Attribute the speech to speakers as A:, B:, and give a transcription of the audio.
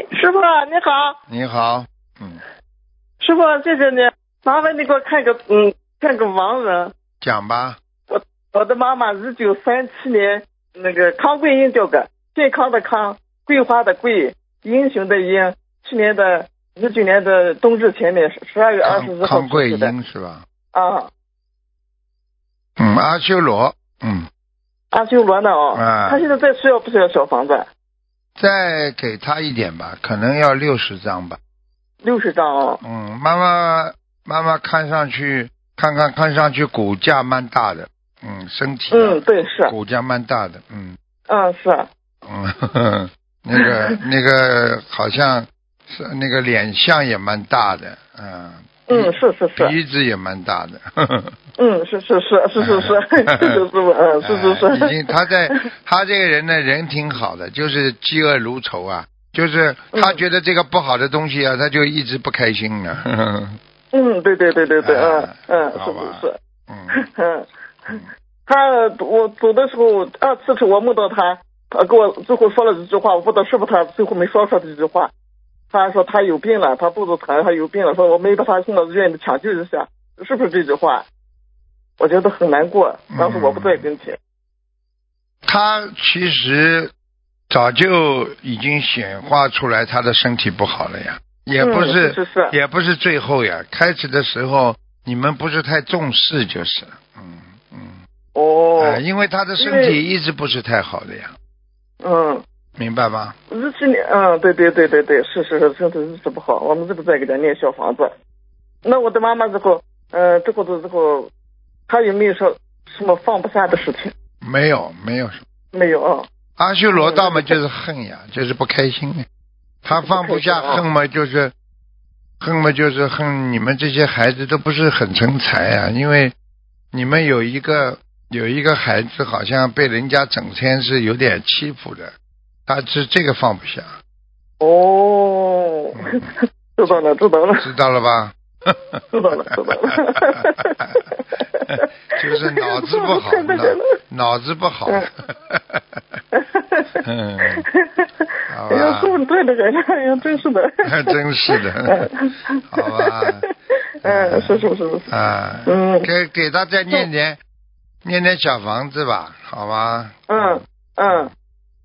A: 师傅你好。
B: 你好，
A: 师傅谢谢你，麻烦你给我看个亡人。
B: 讲吧。
A: 我的妈妈1937年那个康桂英叫个，健康的康，桂花的桂，英雄的英。去年的19年的冬至前面12月24号
B: 康桂英是吧？
A: 啊。
B: 阿修罗。
A: 阿修罗呢他现在在需要不需要小房子？
B: 再给他一点吧，可能要60张吧。
A: 60张
B: 妈妈看上去骨架蛮大的，身体
A: 对是
B: 骨架蛮大的，
A: 是
B: 那个好像是那个脸相也蛮大的，
A: 是
B: 鼻子也蛮大的，
A: 是师傅，
B: 已经他这个人呢，人挺好的，就是嫉恶如仇啊，就是他觉得这个不好的东西啊，他就一直不开心了。
A: 对，是，我走的时候2次我梦到他跟我最后说了这句话，我不知道是不是他最后没说出这句话。他说他有病了，他肚子疼，他有病了，说我没把他送到医院里抢救一下，是不是这句话？我觉得很难过，当时我不在跟前。
B: 他其实早就已经显化出来他的身体不好了呀，也不是最后呀，开始的时候你们不是太重视就是了。因为他的身体一直不是太好的呀。明白吗
A: ？17年，对，是，身体一直不好，我们这个在给他念小房子。那我的妈妈之后，她有没有说什么放不下的事情？
B: 没有阿修罗道嘛，就是恨呀，就是不开心呀。他放不下恨嘛，就是恨你们这些孩子都不是很成才啊，因为你们有一个孩子好像被人家整天是有点欺负的。他是这个放不下。
A: 知道了。
B: 知道了吧？
A: 知道了。
B: 就是脑子不好，脑子不好。好吧。
A: 哎呀，说对的人，哎呀，真是的。
B: 真是的。好吧。
A: 是。
B: 给他再念点小房子吧，好吗？